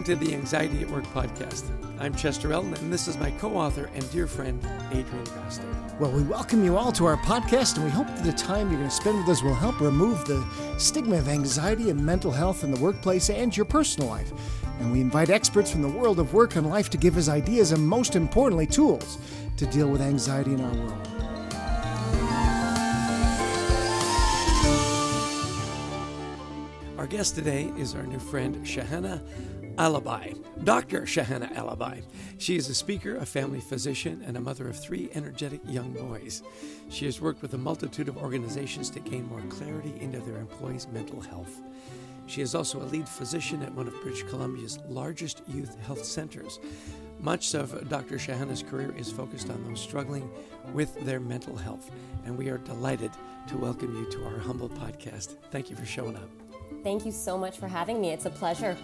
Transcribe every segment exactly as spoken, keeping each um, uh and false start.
Welcome to the Anxiety at Work podcast. I'm Chester Elton, and this is my co-author and dear friend, Adrian Gostick. Well, we welcome you all to our podcast, and we hope that the time you're going to spend with us will help remove the stigma of anxiety and mental health in the workplace and your personal life. And we invite experts from the world of work and life to give us ideas and, most importantly, tools to deal with anxiety in our world. Our guest today is our new friend, Shahana Alabai, Doctor Shahana Alabai. She is a speaker, a family physician, and a mother of three energetic young boys. She has worked with a multitude of organizations to gain more clarity into their employees' mental health. She is also a lead physician at one of British Columbia's largest youth health centers. Much of Doctor Shahana's career is focused on those struggling with their mental health, and we are delighted to welcome you to our humble podcast. Thank you for showing up. Thank you so much for having me. It's a pleasure.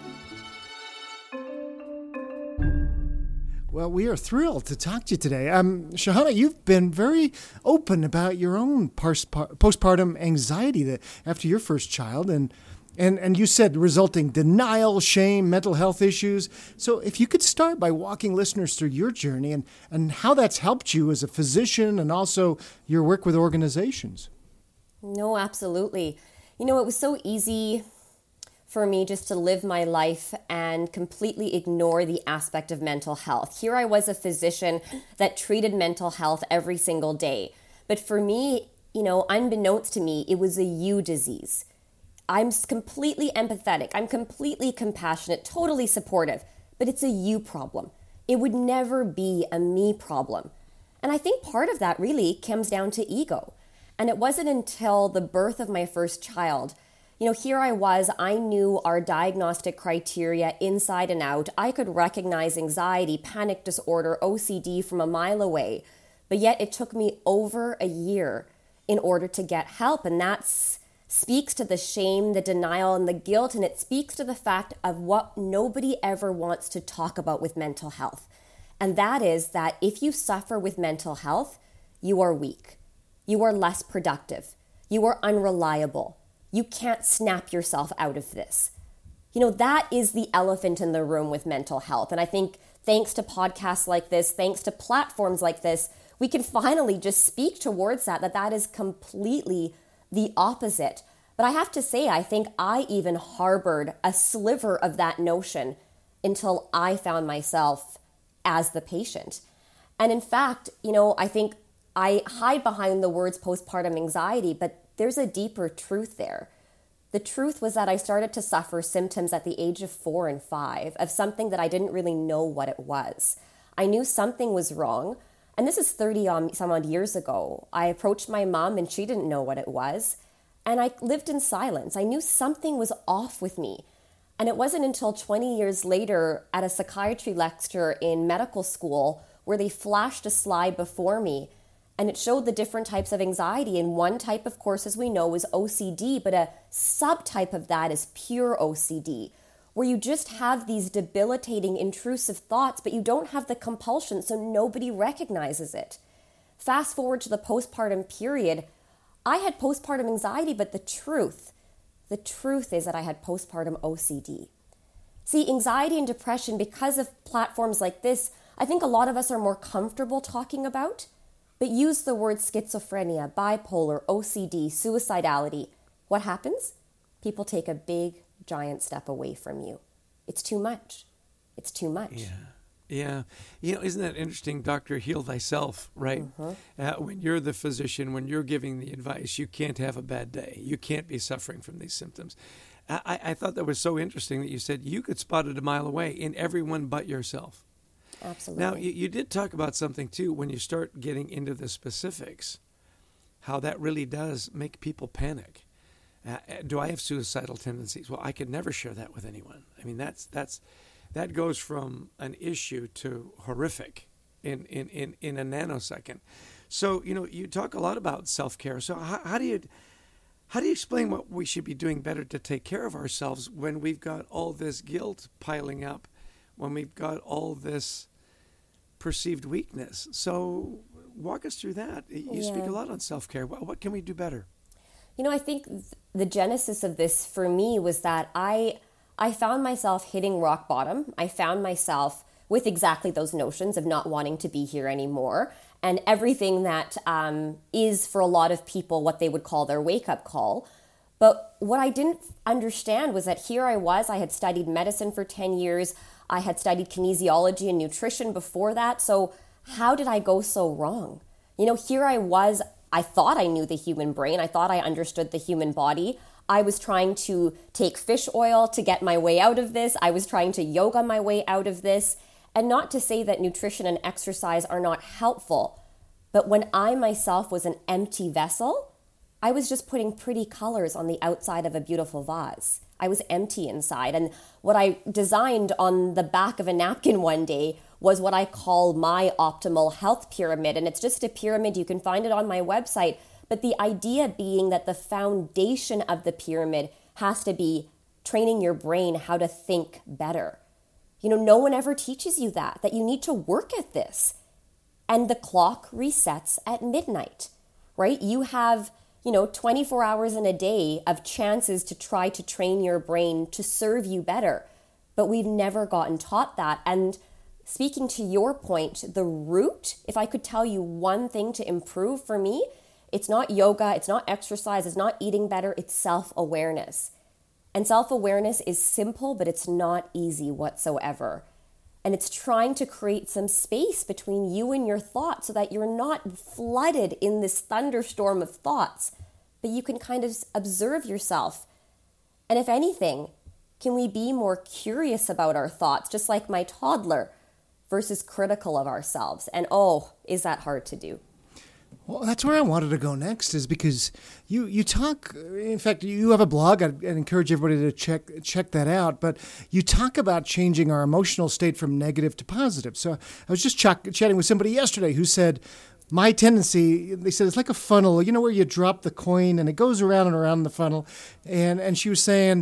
Well, we are thrilled to talk to you today. Um, Shahana, you've been very open about your own postpartum anxiety that after your first child, and and and you said resulting denial, shame, mental health issues. So if you could start by walking listeners through your journey and, and how that's helped you as a physician and also your work with organizations. No, absolutely. You know, it was so easy for me just to live my life and completely ignore the aspect of mental health. Here I was, a physician that treated mental health every single day. But for me, you know, unbeknownst to me, it was a you disease. I'm completely empathetic. I'm completely compassionate, totally supportive, but it's a you problem. It would never be a me problem. And I think part of that really comes down to ego. And it wasn't until the birth of my first child, you know, here I was, I knew our diagnostic criteria inside and out. I could recognize anxiety, panic disorder, O C D from a mile away. But yet it took me over a year in order to get help. And that speaks to the shame, the denial, and the guilt. And it speaks to the fact of what nobody ever wants to talk about with mental health. And that is that if you suffer with mental health, you are weak. You are less productive. You are unreliable. You can't snap yourself out of this. You know, that is the elephant in the room with mental health. And I think thanks to podcasts like this, thanks to platforms like this, we can finally just speak towards that, that that is completely the opposite. But I have to say, I think I even harbored a sliver of that notion until I found myself as the patient. And in fact, you know, I think I hide behind the words postpartum anxiety, but there's a deeper truth there. The truth was that I started to suffer symptoms at the age of four and five of something that I didn't really know what it was. I knew something was wrong, and this is thirty some odd years ago. I approached my mom and she didn't know what it was, and I lived in silence. I knew something was off with me. And it wasn't until twenty years later at a psychiatry lecture in medical school where they flashed a slide before me. And it showed the different types of anxiety. And one type, of course, as we know, is O C D, but a subtype of that is pure O C D, where you just have these debilitating, intrusive thoughts, but you don't have the compulsion, so nobody recognizes it. Fast forward to the postpartum period, I had postpartum anxiety, but the truth, the truth is that I had postpartum O C D. See, anxiety and depression, because of platforms like this, I think a lot of us are more comfortable talking about. But use the word schizophrenia, bipolar, O C D, suicidality. What happens? People take a big, giant step away from you. It's too much. It's too much. Yeah. Yeah. You know, isn't that interesting, Doctor Heal Thyself, right? Mm-hmm. Uh, when you're the physician, when you're giving the advice, you can't have a bad day. You can't be suffering from these symptoms. I, I thought that was so interesting that you said you could spot it a mile away in everyone but yourself. Absolutely. Now, you, you did talk about something, too, when you start getting into the specifics, how that really does make people panic. Uh, do I have suicidal tendencies? Well, I could never share that with anyone. I mean, that's that's that goes from an issue to horrific in, in, in, in a nanosecond. So, you know, you talk a lot about self-care. So how, how do you how do you explain what we should be doing better to take care of ourselves when we've got all this guilt piling up, when we've got all this perceived weakness? So walk us through that. You yeah. speak a lot on self-care. What, what can we do better? You know, I think the genesis of this for me was that I I found myself hitting rock bottom. I found myself with exactly those notions of not wanting to be here anymore, and everything that um, is for a lot of people what they would call their wake-up call. But what I didn't understand was that here I was, I had studied medicine for ten years, I had studied kinesiology and nutrition before that, so how did I go so wrong? You know, here I was, I thought I knew the human brain, I thought I understood the human body. I was trying to take fish oil to get my way out of this, I was trying to yoga my way out of this, and not to say that nutrition and exercise are not helpful, but when I myself was an empty vessel, I was just putting pretty colors on the outside of a beautiful vase. I was empty inside. And what I designed on the back of a napkin one day was what I call my optimal health pyramid. And it's just a pyramid. You can find it on my website. But the idea being that the foundation of the pyramid has to be training your brain how to think better. You know, no one ever teaches you that, that you need to work at this. And the clock resets at midnight, right? You have, you know, twenty-four hours in a day of chances to try to train your brain to serve you better. But we've never gotten taught that. And speaking to your point, the root, if I could tell you one thing to improve for me, it's not yoga, it's not exercise, it's not eating better, it's self-awareness. And self-awareness is simple, but it's not easy whatsoever. And it's trying to create some space between you and your thoughts so that you're not flooded in this thunderstorm of thoughts, but you can kind of observe yourself. And if anything, can we be more curious about our thoughts, just like my toddler, versus critical of ourselves? And oh, is that hard to do? Well, that's where I wanted to go next, is because you, you talk, in fact, you have a blog. I'd, I'd encourage everybody to check check that out. But you talk about changing our emotional state from negative to positive. So I was just ch- chatting with somebody yesterday who said, my tendency, they said, it's like a funnel, you know, where you drop the coin and it goes around and around the funnel. And and she was saying,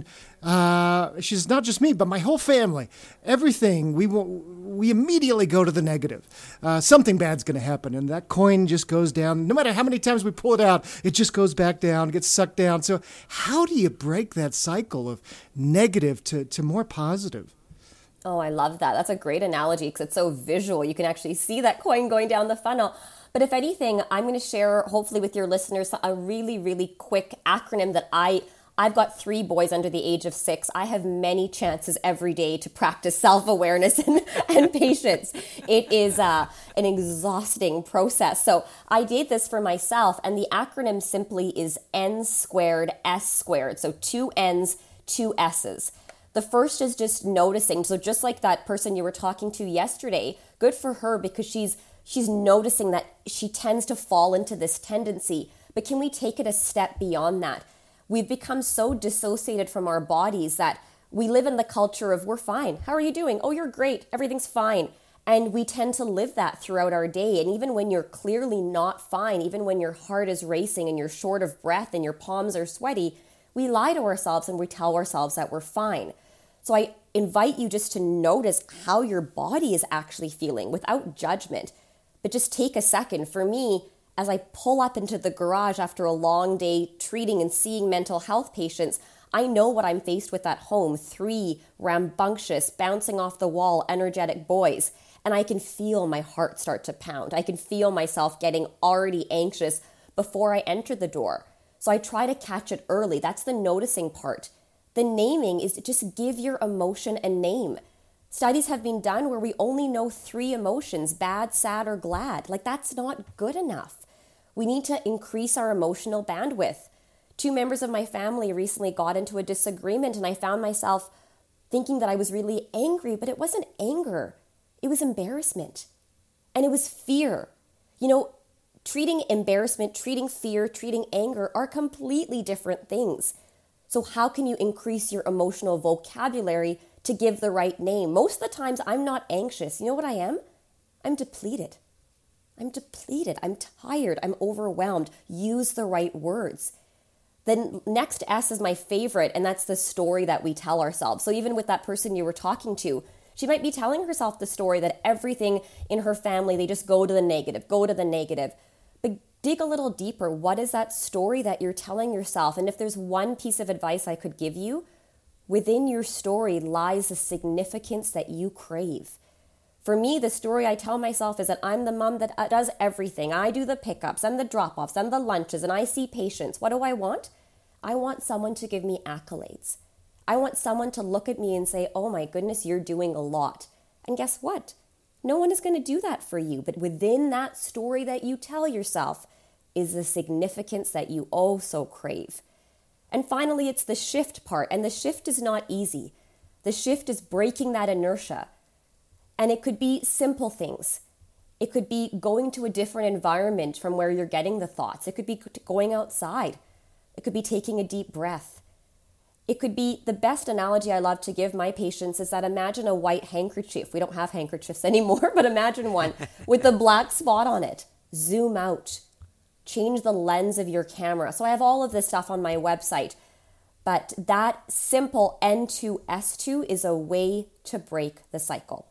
uh, she's not just me, but my whole family, everything, we we immediately go to the negative. Uh, something bad's going to happen. And that coin just goes down. No matter how many times we pull it out, it just goes back down, gets sucked down. So how do you break that cycle of negative to, to more positive? Oh, I love that. That's a great analogy because it's so visual. You can actually see that coin going down the funnel. But if anything, I'm going to share, hopefully with your listeners, a really, really quick acronym that I, I've got three boys under the age of six. I have many chances every day to practice self-awareness and, and patience. It is uh, an exhausting process. So I did this for myself, and the acronym simply is N squared, S squared. So two N's, two S's. The first is just noticing. So just like that person you were talking to yesterday, good for her because she's She's noticing that she tends to fall into this tendency. But can we take it a step beyond that? We've become so dissociated from our bodies that we live in the culture of we're fine. How are you doing? Oh, you're great. Everything's fine. And we tend to live that throughout our day. And even when you're clearly not fine, even when your heart is racing and you're short of breath and your palms are sweaty, we lie to ourselves and we tell ourselves that we're fine. So I invite you just to notice how your body is actually feeling without judgment. But just take a second. For me, as I pull up into the garage after a long day treating and seeing mental health patients, I know what I'm faced with at home. Three rambunctious, bouncing off the wall, energetic boys. And I can feel my heart start to pound. I can feel myself getting already anxious before I enter the door. So I try to catch it early. That's the noticing part. The naming is to just give your emotion a name. Studies have been done where we only know three emotions, bad, sad, or glad. Like, that's not good enough. We need to increase our emotional bandwidth. Two members of my family recently got into a disagreement, and I found myself thinking that I was really angry, but it wasn't anger. It was embarrassment. And it was fear. You know, treating embarrassment, treating fear, treating anger are completely different things. So how can you increase your emotional vocabulary to give the right name? Most of the times I'm not anxious. You know what I am? I'm depleted. I'm depleted. I'm tired. I'm overwhelmed. Use the right words. Then next S is my favorite, and that's the story that we tell ourselves. So even with that person you were talking to, she might be telling herself the story that everything in her family, they just go to the negative, go to the negative. But dig a little deeper. What is that story that you're telling yourself? And if there's one piece of advice I could give you, Within your story lies the significance that you crave. For me, the story I tell myself is that I'm the mom that does everything. I do the pickups and the drop-offs and the lunches, and I see patients. What do I want? I want someone to give me accolades. I want someone to look at me and say, oh my goodness, you're doing a lot. And guess what? No one is going to do that for you. But within that story that you tell yourself is the significance that you oh so crave. And finally, it's the shift part. And the shift is not easy. The shift is breaking that inertia. And it could be simple things. It could be going to a different environment from where you're getting the thoughts. It could be going outside. It could be taking a deep breath. It could be, the best analogy I love to give my patients is that imagine a white handkerchief. We don't have handkerchiefs anymore, but imagine one with a black spot on it. Zoom out. Change the lens of your camera. So I have all of this stuff on my website, but that simple N two S two is a way to break the cycle.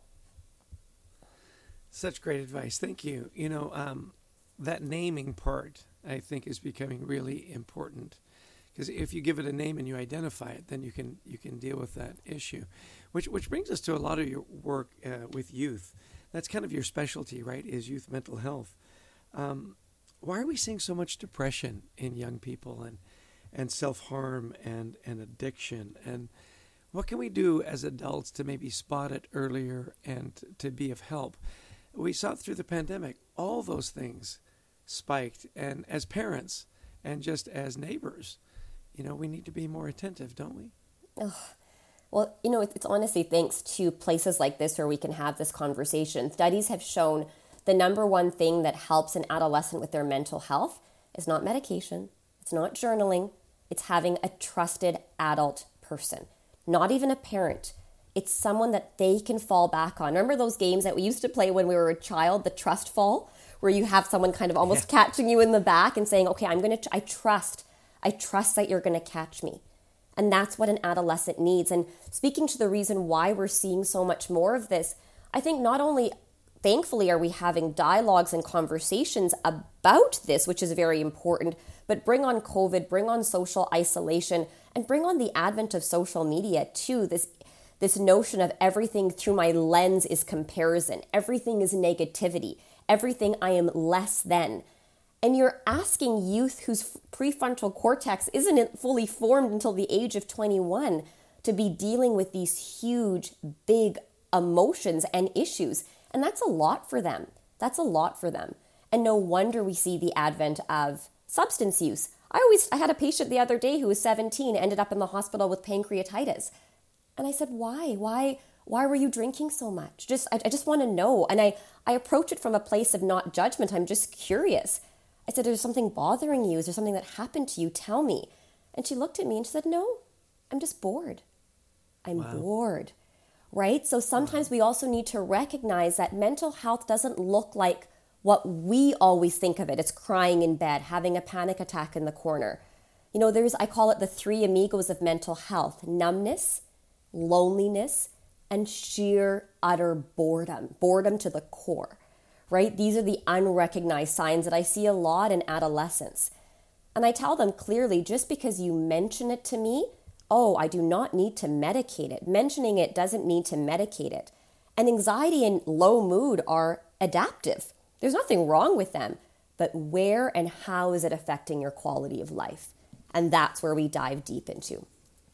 Such great advice. Thank you. You know, um, that naming part, I think, is becoming really important. Because if you give it a name and you identify it, then you can you can deal with that issue. Which which brings us to a lot of your work uh, with youth. That's kind of your specialty, right, is youth mental health. Um, why are we seeing so much depression in young people and, and self-harm and, and addiction? And what can we do as adults to maybe spot it earlier and to be of help? We saw it through the pandemic. All those things spiked. And as parents and just as neighbors, you know, we need to be more attentive, don't we? Oh, well, you know, it's honestly thanks to places like this where we can have this conversation. Studies have shown the number one thing that helps an adolescent with their mental health is not medication. It's not journaling. It's having a trusted adult person, not even a parent. It's someone that they can fall back on. Remember those games that we used to play when we were a child, the trust fall, where you have someone kind of almost yeah. catching you in the back and saying, okay, I'm going to, I trust, I trust that you're going to catch me. And that's what an adolescent needs. And speaking to the reason why we're seeing so much more of this, I think not only, thankfully, are we having dialogues and conversations about this, which is very important, but bring on COVID, bring on social isolation, and bring on the advent of social media too. This This notion of everything through my lens is comparison. Everything is negativity. Everything I am less than. And you're asking youth whose prefrontal cortex isn't fully formed until the age of twenty-one to be dealing with these huge, big emotions and issues. And that's a lot for them. That's a lot for them. And no wonder we see the advent of substance use. I always, I had a patient the other day who was seventeen, ended up in the hospital with pancreatitis. And I said, why? Why why were you drinking so much? Just I, I just want to know. And I, I approach it from a place of not judgment. I'm just curious. I said, is there something bothering you? Is there something that happened to you? Tell me. And she looked at me and she said, no, I'm just bored. I'm wow. bored. Right? So sometimes wow. we also need to recognize that mental health doesn't look like what we always think of it. It's crying in bed, having a panic attack in the corner. You know, there's, I call it the three amigos of mental health: numbness, loneliness, and sheer utter boredom, boredom to the core, right? These are the unrecognized signs that I see a lot in adolescents. And I tell them clearly, just because you mention it to me, oh, I do not need to medicate it. Mentioning it doesn't need to medicate it. And anxiety and low mood are adaptive. There's nothing wrong with them, but where and how is it affecting your quality of life? And that's where we dive deep into.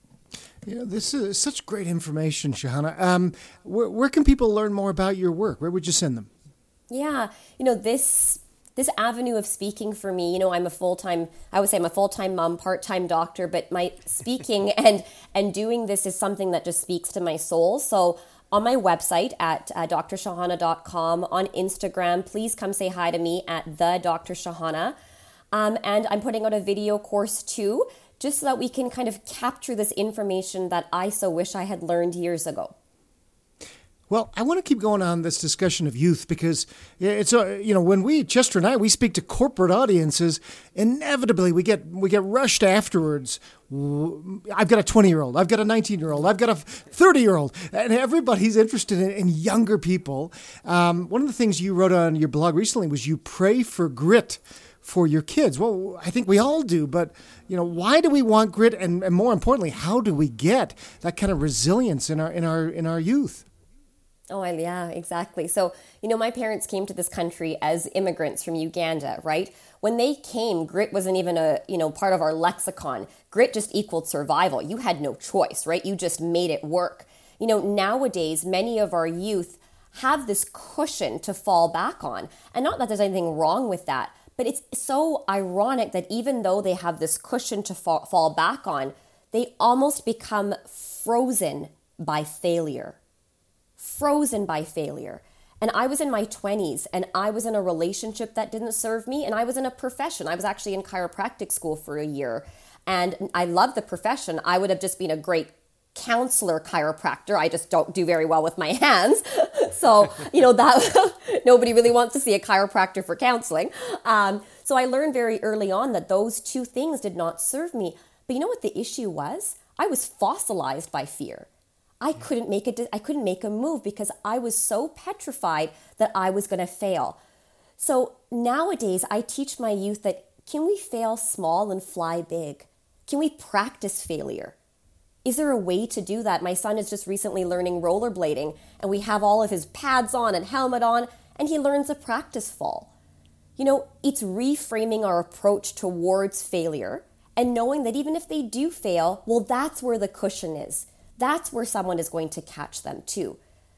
Yeah, this is such great information, Shahana. Um, where, where can people learn more about your work? Where would you send them? Yeah, you know, this this avenue of speaking for me, you know, I'm a full-time, I would say I'm a full-time mom, part-time doctor, but my speaking and and doing this is something that just speaks to my soul. So on my website at uh, d r shahana dot com, on Instagram, please come say hi to me at the Doctor Shahana. Um, and I'm putting out a video course too, just so that we can kind of capture this information that I so wish I had learned years ago. Well, I want to keep going on this discussion of youth because it's uh, you know when we Chester and I we speak to corporate audiences, inevitably we get we get rushed afterwards. I've got a twenty-year-old, I've got a nineteen-year-old, I've got a thirty-year-old, and everybody's interested in, in younger people. Um, one of the things you wrote on your blog recently was you pray for grit for your kids. Well, I think we all do, but you know, why do we want grit, and, and more importantly, how do we get that kind of resilience in our in our in our youth? Oh, yeah, exactly. So, you know, my parents came to this country as immigrants from Uganda, right? When they came, grit wasn't even a, you know, part of our lexicon. Grit just equaled survival. You had no choice, right? You just made it work. You know, nowadays, many of our youth have this cushion to fall back on. And not that there's anything wrong with that, but it's so ironic that even though they have this cushion to fall, fall back on, they almost become frozen by failure. Frozen by failure. And I was in my twenties and I was in a relationship that didn't serve me, and I was in a profession. I was actually in chiropractic school for a year and I loved the profession. I would have just been a great counselor chiropractor. I just don't do very well with my hands. So, you know, that nobody really wants to see a chiropractor for counseling. Um, so I learned very early on that those two things did not serve me. But you know what the issue was? I was fossilized by fear. I couldn't make a, I couldn't make a move because I was so petrified that I was going to fail. So nowadays I teach my youth that can we fail small and fly big? Can we practice failure? Is there a way to do that? My son is just recently learning rollerblading and we have all of his pads on and helmet on and he learns a practice fall. You know, it's reframing our approach towards failure and knowing that even if they do fail, well, that's where the cushion is. That's where someone is going to catch them too.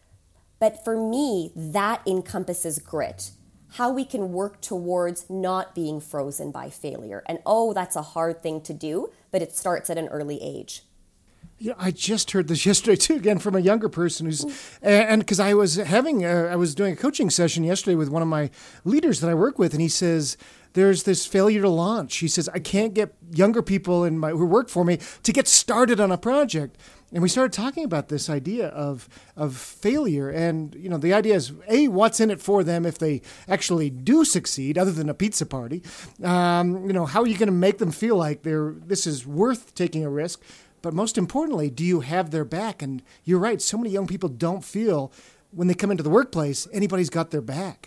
But for me, that encompasses grit. How we can work towards not being frozen by failure. And oh, that's a hard thing to do, but it starts at an early age. Yeah, I just heard this yesterday too, again from a younger person who's, and because I was having, a, I was doing a coaching session yesterday with one of my leaders that I work with, and he says, there's this failure to launch. He says, I can't get younger people in my who work for me to get started on a project. And we started talking about this idea of of failure. And, you know, the idea is, A, what's in it for them if they actually do succeed, other than a pizza party? Um, you know, how are you going to make them feel like they're this is worth taking a risk? But most importantly, do you have their back? And you're right, so many young people don't feel when they come into the workplace, anybody's got their back.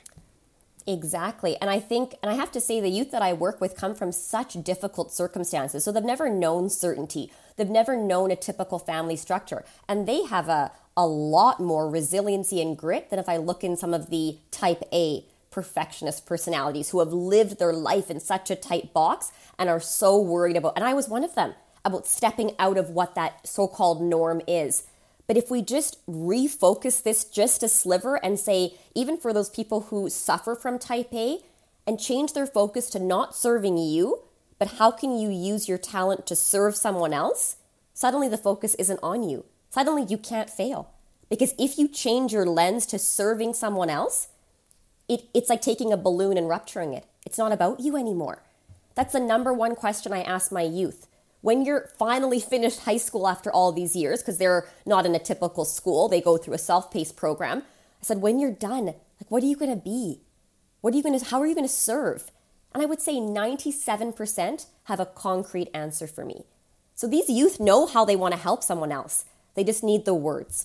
Exactly. And I think, and I have to say, the youth that I work with come from such difficult circumstances. So they've never known certainty. They've never known a typical family structure. And they have a, a lot more resiliency and grit than if I look in some of the type A perfectionist personalities who have lived their life in such a tight box and are so worried about, and I was one of them, about stepping out of what that so-called norm is. But if we just refocus this just a sliver and say, even for those people who suffer from type A, and change their focus to not serving you, but how can you use your talent to serve someone else? Suddenly the focus isn't on you. Suddenly you can't fail. Because if you change your lens to serving someone else, it, it's like taking a balloon and rupturing it. It's not about you anymore. That's the number one question I ask my youth. When you're finally finished high school after all these years, because they're not in a typical school, they go through a self-paced program. I said, when you're done, like, what are you going to be? What are you going to, how are you going to serve? And I would say ninety-seven percent have a concrete answer for me. So these youth know how they want to help someone else. They just need the words.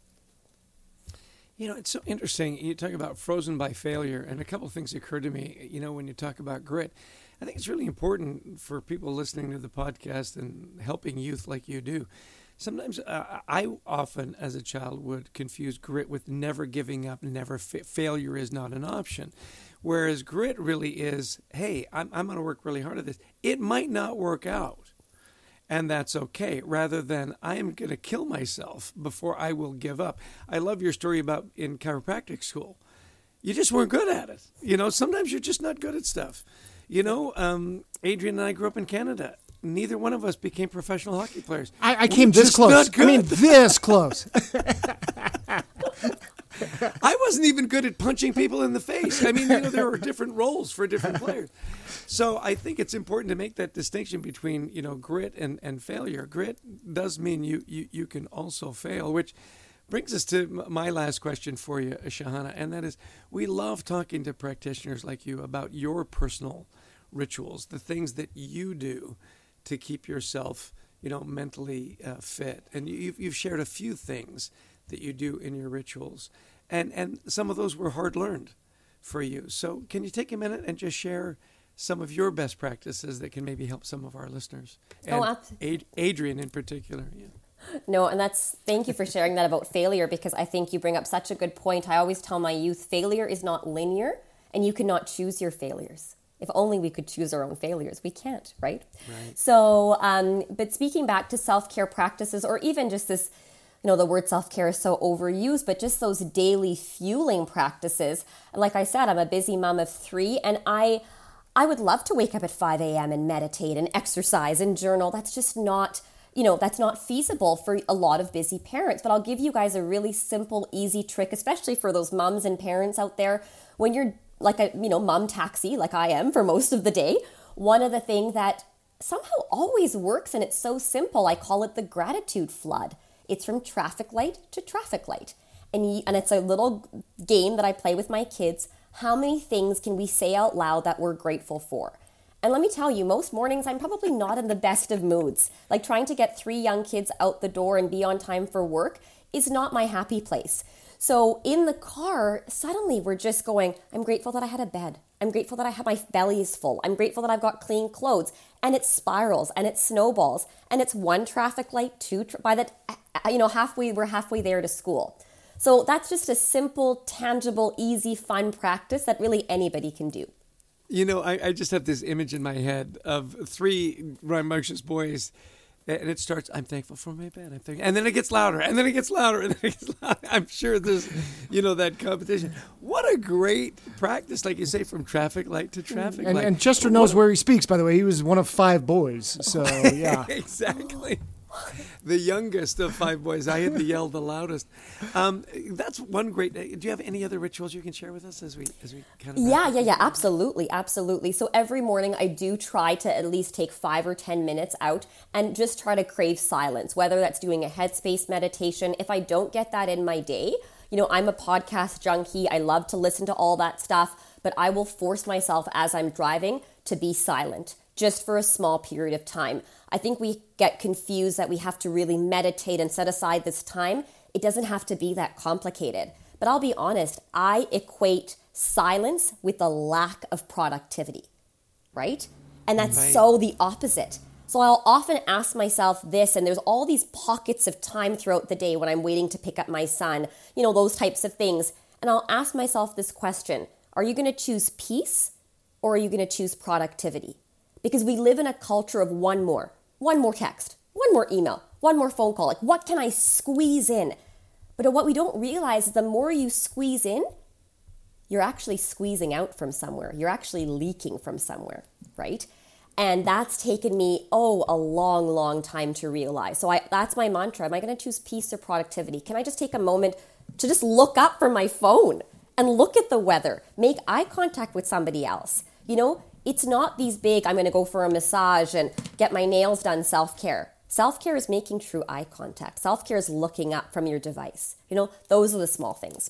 You know, it's so interesting. You talk about frozen by failure, and a couple of things occurred to me, you know, when you talk about grit. I think it's really important for people listening to the podcast and helping youth like you do. Sometimes uh, I often, as a child, would confuse grit with never giving up, never fa- failure is not an option. Whereas grit really is, hey, I'm, I'm going to work really hard at this. It might not work out, and that's okay, rather than I am going to kill myself before I will give up. I love your story about in chiropractic school. You just weren't good at it. You know, sometimes you're just not good at stuff. You know, um, Adrian and I grew up in Canada. Neither one of us became professional hockey players. I, I came this close. I mean, this close. I wasn't even good at punching people in the face. I mean, you know, there were different roles for different players. So I think it's important to make that distinction between, you know, grit and, and failure. Grit does mean you, you, you can also fail, which brings us to m- my last question for you, Shahana, and that is, we love talking to practitioners like you about your personal rituals, the things that you do to keep yourself, you know, mentally uh, fit. And you've, you've shared a few things that you do in your rituals, and and some of those were hard learned for you. So can you take a minute and just share some of your best practices that can maybe help some of our listeners? And oh, Ad- Adrian in particular. Yeah. No, and that's, thank you for sharing that about failure, because I think you bring up such a good point. I always tell my youth, failure is not linear, and you cannot choose your failures. If only we could choose our own failures. We can't, right? Right. So, um, but speaking back to self-care practices, or even just this, you know, the word self-care is so overused, but just those daily fueling practices. Like I said, I'm a busy mom of three, and I, I would love to wake up at five a.m. and meditate and exercise and journal. That's just not, you know, that's not feasible for a lot of busy parents. But I'll give you guys a really simple, easy trick, especially for those moms and parents out there. When you're like a, you know, mom taxi, like I am for most of the day, one of the things that somehow always works, and it's so simple, I call it the gratitude flood. It's from traffic light to traffic light. And, you, and it's a little game that I play with my kids. How many things can we say out loud that we're grateful for? And let me tell you, most mornings I'm probably not in the best of moods. Like trying to get three young kids out the door and be on time for work is not my happy place. So in the car, suddenly we're just going, I'm grateful that I had a bed. I'm grateful that I have my belly is full. I'm grateful that I've got clean clothes. And it spirals and it snowballs. And it's one traffic light, two, tra- by the, you know, halfway, we're halfway there to school. So that's just a simple, tangible, easy, fun practice that really anybody can do. You know, I, I just have this image in my head of three rambunctious boys, and it starts, I'm thankful for my bed, I'm thankful, and then it gets louder, and then it gets louder, and then it gets louder. I'm sure there's, you know, that competition. What a great practice, like you say, from traffic light to traffic and, light. And Chester knows where he speaks, by the way. He was one of five boys, so yeah. Exactly. The youngest of five boys. I had to yell the loudest. Um, that's one great. Do you have any other rituals you can share with us as we as we kind of? Yeah, yeah, yeah. Absolutely, absolutely. So every morning I do try to at least take five or ten minutes out and just try to crave silence. Whether that's doing a headspace meditation. If I don't get that in my day, you know, I'm a podcast junkie. I love to listen to all that stuff, but I will force myself as I'm driving to be silent, just for a small period of time. I think we get confused that we have to really meditate and set aside this time. It doesn't have to be that complicated. But I'll be honest, I equate silence with the lack of productivity, right? And that's Right. so the opposite. So I'll often ask myself this, and there's all these pockets of time throughout the day when I'm waiting to pick up my son, you know, those types of things. And I'll ask myself this question: are you going to choose peace, or are you going to choose productivity? Because we live in a culture of one more, one more text, one more email, one more phone call. Like, what can I squeeze in? But what we don't realize is the more you squeeze in, you're actually squeezing out from somewhere. You're actually leaking from somewhere, right? And that's taken me, oh, a long, long time to realize. So I, that's my mantra. Am I going to choose peace or productivity? Can I just take a moment to just look up from my phone and look at the weather, make eye contact with somebody else? You know, it's not these big, I'm going to go for a massage and get my nails done self-care. Self-care is making true eye contact. Self-care is looking up from your device. You know, those are the small things.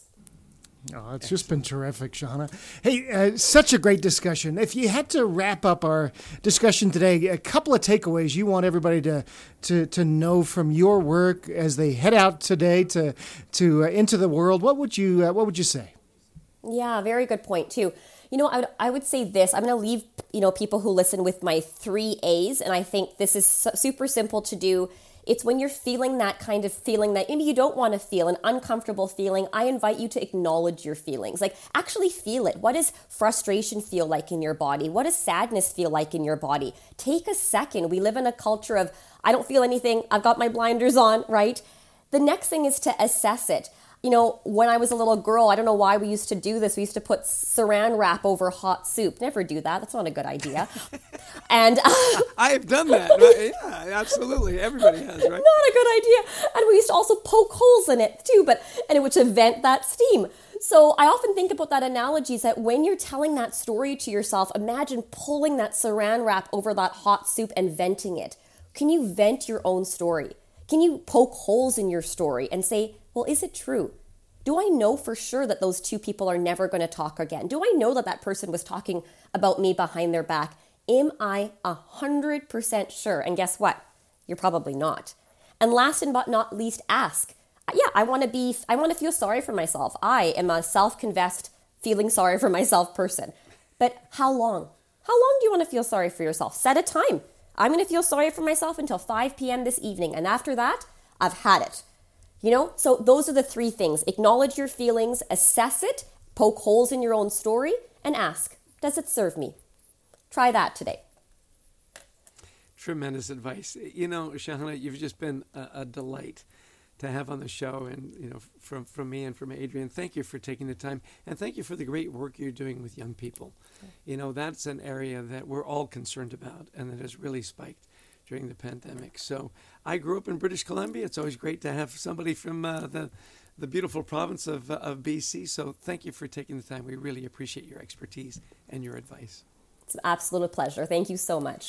Oh, it's just been terrific, Shahana. Hey, uh, such a great discussion. If you had to wrap up our discussion today, a couple of takeaways you want everybody to to to know from your work as they head out today to to uh, into the world, what would you uh, what would you say? Yeah, very good point too. You know, I would I would say this. I'm going to leave, you know, people who listen with my three A's, and I think this is su- super simple to do. It's when you're feeling that kind of feeling that maybe you don't want to feel, an uncomfortable feeling, I invite you to acknowledge your feelings. Like, actually feel it. What does frustration feel like in your body? What does sadness feel like in your body? Take a second. We live in a culture of, I don't feel anything, I've got my blinders on, right? The next thing is to assess it. You know, when I was a little girl, I don't know why we used to do this. We used to put saran wrap over hot soup. Never do that. That's not a good idea. And uh, I have done that. Right? Yeah, absolutely. Everybody has, right? Not a good idea. And we used to also poke holes in it too, but and it would to vent that steam. So I often think about that analogy is that when you're telling that story to yourself, imagine pulling that saran wrap over that hot soup and venting it. Can you vent your own story? Can you poke holes in your story and say, well, is it true? Do I know for sure that those two people are never going to talk again? Do I know that that person was talking about me behind their back? Am I one hundred percent sure? And guess what? You're probably not. And last and but not least, ask. Yeah, I want to be, I want to feel sorry for myself. I am a self-confessed feeling sorry for myself person. But how long? How long do you want to feel sorry for yourself? Set a time. I'm going to feel sorry for myself until five p.m. this evening. And after that, I've had it. You know, so those are the three things. Acknowledge your feelings, assess it, poke holes in your own story, and ask, does it serve me? Try that today. Tremendous advice. You know, Shahana, you've just been a, a delight to have on the show, and you know, from from me and from Adrian. Thank you for taking the time, and thank you for the great work you're doing with young people. Okay. You know, that's an area that we're all concerned about, and that has really spiked during the pandemic. So I grew up in British Columbia. It's always great to have somebody from uh, the the beautiful province of uh, of B C. So thank you for taking the time. We really appreciate your expertise and your advice. It's an absolute pleasure. Thank you so much.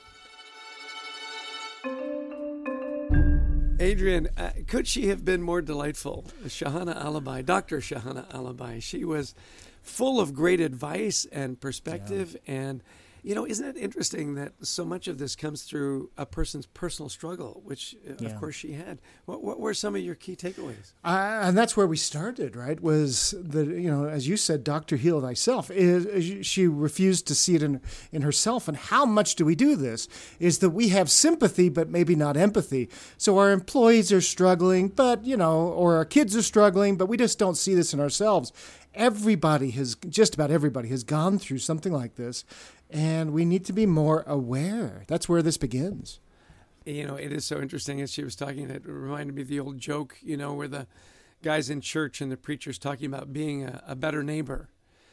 Adrian, uh, could she have been more delightful? Shahana Alabai, Doctor Shahana Alabai. She was full of great advice and perspective. Yeah. And, you know, isn't it interesting that so much of this comes through a person's personal struggle, which, uh, yeah. of course, she had. What, what were some of your key takeaways? Uh, and that's where we started, right, was the, you know, as you said, Doctor Heal Thyself. Is, she refused to see it in, in herself. And how much do we do this? Is that we have sympathy, but maybe not empathy. So our employees are struggling, but, you know, or our kids are struggling, but we just don't see this in ourselves. Everybody has, just about everybody has gone through something like this. And we need to be more aware. That's where this begins. You know, it is so interesting. As she was talking, it reminded me of the old joke, you know, where the guy's in church and the preacher's talking about being a, a better neighbor.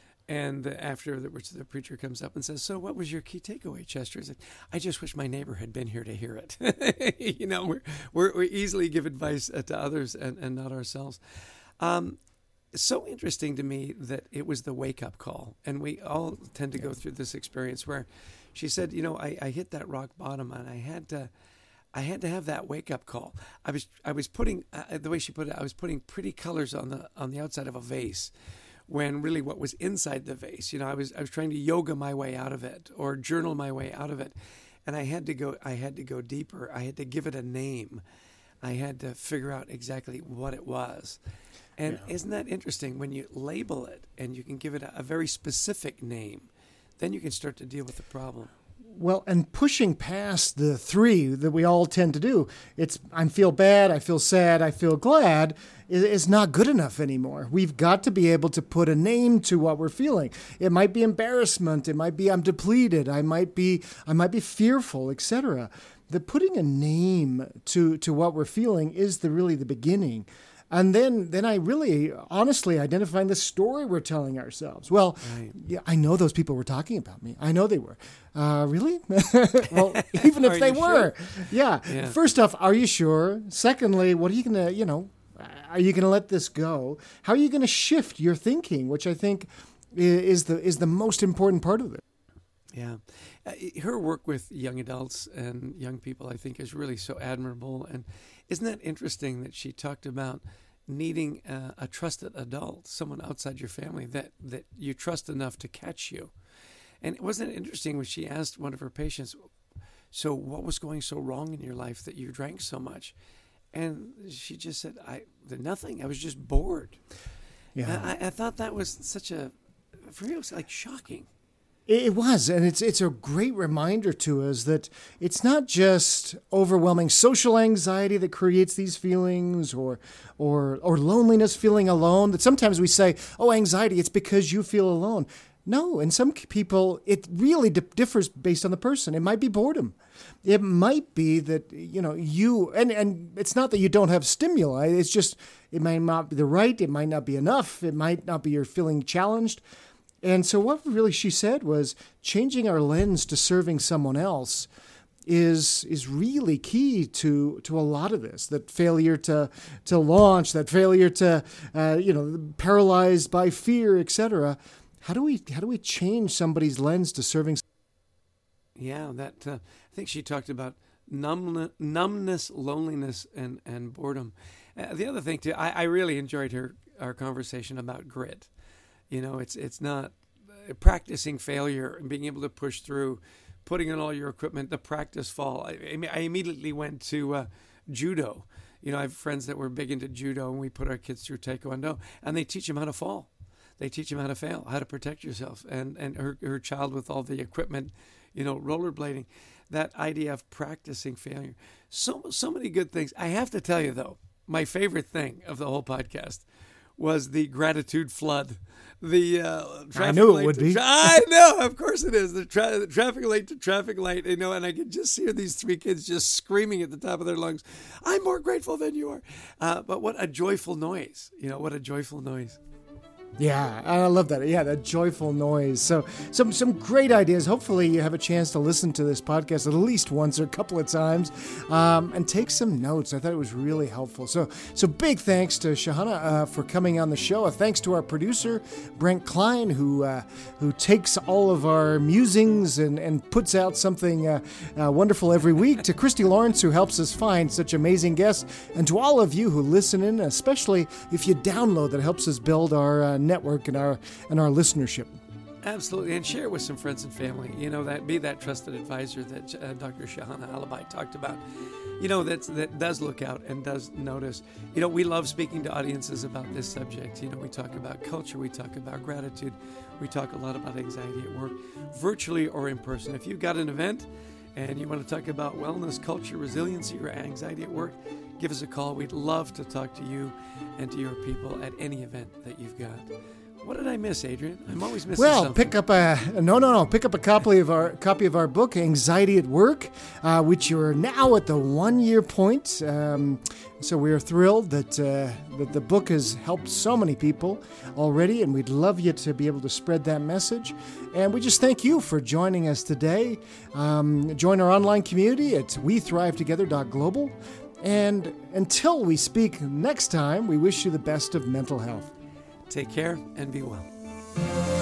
And after the, which the preacher comes up and says, so what was your key takeaway, Chester? He's like, I just wish my neighbor had been here to hear it. You know, we're, we're, we easily give advice to others and, and not ourselves. Um, It's so interesting to me that it was the wake-up call. And we all tend to go through this experience where she said, you know, I, I hit that rock bottom and I had to I had to have that wake-up call. I was I was putting, uh, the way she put it, I was putting pretty colors on the on the outside of a vase when really what was inside the vase. You know, I was I was trying to yoga my way out of it or journal my way out of it. And I had to go I had to go deeper. I had to give it a name. I had to figure out exactly what it was. And yeah. Isn't that interesting? When you label it and you can give it a, a very specific name, then you can start to deal with the problem. Well, and pushing past the three that we all tend to do, it's I feel bad, I feel sad, I feel glad, is not good enough anymore. We've got to be able to put a name to what we're feeling. It might be embarrassment, it might be I'm depleted, I might be I might be fearful, et cetera. The putting a name to to what we're feeling is the really the beginning. And then, then I really, honestly, identifying the story we're telling ourselves. Well, right. yeah, I know those people were talking about me. I know they were. Uh, really? Well, even if they were. Sure? Yeah. yeah. First off, are you sure? Secondly, what are you going to, you know, are you going to let this go? How are you going to shift your thinking, which I think is the is the most important part of it. Yeah. Uh, her work with young adults and young people, I think, is really so admirable. And isn't that interesting that she talked about needing uh, a trusted adult, someone outside your family that, that you trust enough to catch you? And wasn't it interesting when she asked one of her patients, so what was going so wrong in your life that you drank so much? And she just said, I nothing. I was just bored. Yeah. I, I thought that was such a, for me, it was like shocking. It was, and it's it's a great reminder to us that it's not just overwhelming social anxiety that creates these feelings or or or loneliness, feeling alone. That sometimes we say, oh, anxiety, it's because you feel alone. No, in some people, it really di- differs based on the person. It might be boredom. It might be that, you know, you, and, and it's not that you don't have stimuli. It's just, it might not be the right, it might not be enough. It might not be you're feeling challenged. And so what really she said was changing our lens to serving someone else is is really key to to a lot of this. That failure to to launch, that failure to uh, you know paralyzed by fear, et cetera. How do we how do we change somebody's lens to serving? Yeah, that uh, I think she talked about numbness, numbness, loneliness, and and boredom. Uh, the other thing too, I, I really enjoyed her our conversation about grit. You know, it's it's not uh, practicing failure and being able to push through, putting on all your equipment, the practice fall. I, I immediately went to uh, judo. You know, I have friends that were big into judo, and we put our kids through taekwondo, and they teach them how to fall. They teach them how to fail, how to protect yourself. And and her, her child with all the equipment, you know, rollerblading, that idea of practicing failure. So, so many good things. I have to tell you, though, my favorite thing of the whole podcast was the gratitude flood. The uh, traffic I knew it light would to be. Tra- I know, of course it is. The, tra- the traffic light to traffic light, you know, and I could just hear these three kids just screaming at the top of their lungs, I'm more grateful than you are. Uh, but what a joyful noise. You know, what a joyful noise. Yeah, I love that. Yeah, that joyful noise. So some some great ideas. Hopefully you have a chance to listen to this podcast at least once or a couple of times um, and take some notes. I thought it was really helpful. So so big thanks to Shahana uh, for coming on the show. A thanks to our producer, Brent Klein, who uh, who takes all of our musings and, and puts out something uh, uh, wonderful every week. To Christy Lawrence, who helps us find such amazing guests. And to all of you who listen in, especially if you download, that helps us build our uh, network and our and our listenership. Absolutely, and share it with some friends and family. You know, that be that trusted advisor that uh, Doctor Shahana Alabai talked about. You know, that's, that does look out and does notice. You know, we love speaking to audiences about this subject. You know, we talk about culture, we talk about gratitude, we talk a lot about anxiety at work, virtually or in person. If you've got an event and you want to talk about wellness, culture, resiliency, or anxiety at work, give us a call. We'd love to talk to you and to your people at any event that you've got. What did I miss, Adrian? I'm always missing well, something. pick up a no, no, no. Pick up a copy of our copy of our book, Anxiety at Work, uh, which you're now at the one year point. Um, so we are thrilled that uh, that the book has helped so many people already, and we'd love you to be able to spread that message. And we just thank you for joining us today. Um, join our online community at we thrive together dot global. And until we speak next time, we wish you the best of mental health. Take care and be well.